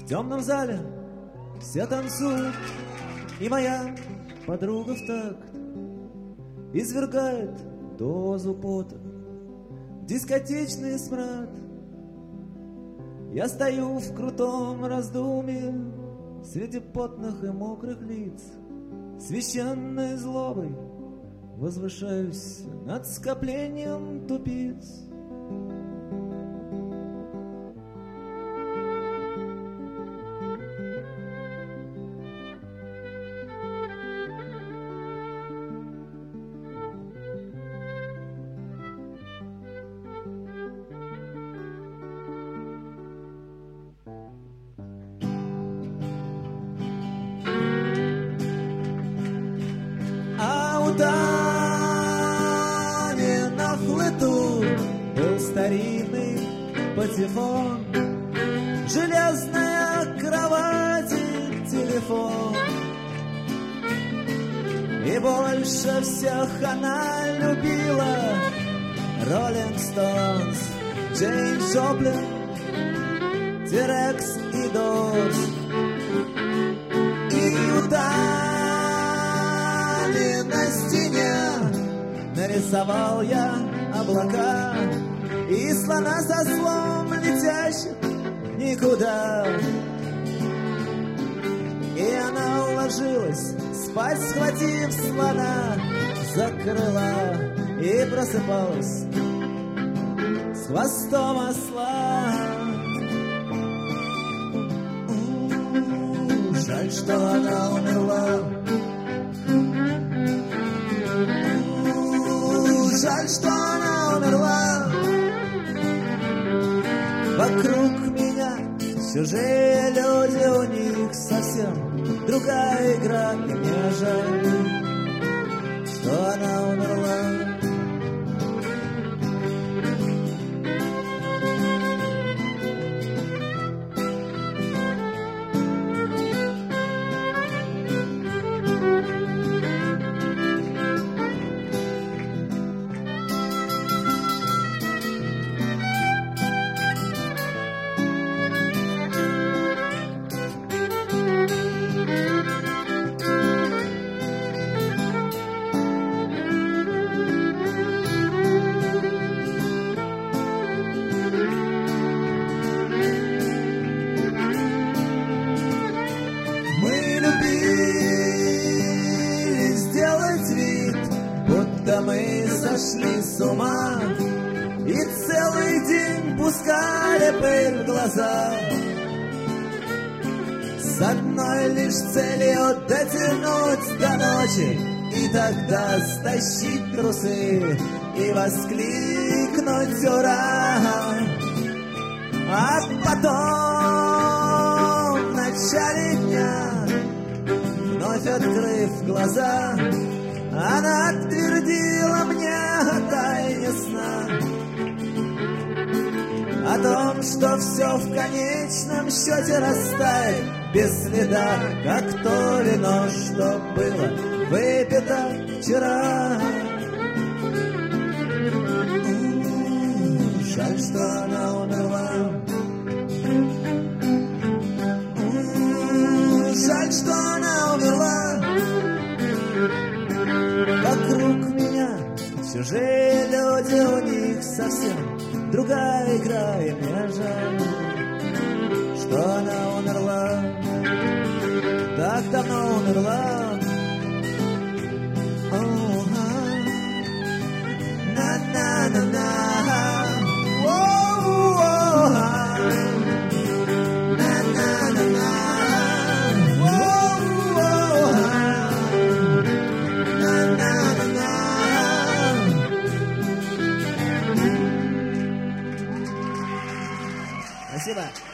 В темном зале все танцуют, и моя подруга в такт извергает дозу пота, дискотечный смрад. Я стою в крутом раздумье среди потных и мокрых лиц, священной злобой возвышаюсь над скоплением тупиц. Старинный патефон, железная кровать и телефон. И больше всех она любила Роллинг Стоунс, Джейн Джоплин, Тирекс и Дорс. И у Дани на стене нарисовал я облака и слона со слом летящих никуда. И она уложилась спать, схватив слона за крыла, и просыпалась с хвостом осла. Жаль, что она умерла. Жаль, что она умерла. Вокруг меня чужие люди, у них совсем другая игра. И мне жаль, что она умерла. Мы сошли с ума и целый день пускали пыль в глаза, с одной лишь целью дотянуть до ночи, и тогда стащить трусы и воскликнуть «Ура!». А потом в начале дня, вновь открыв глаза, она твердила мне о тайне сна, о том, что все в конечном счете растает без следа, как то вино, что было выпито вчера. Жаль, что она умерла. Жаль, что она умерла. Вокруг меня чужие люди, у них совсем другая игра. И мне жаль, что она умерла, так давно умерла. На-на-на-на. Спасибо.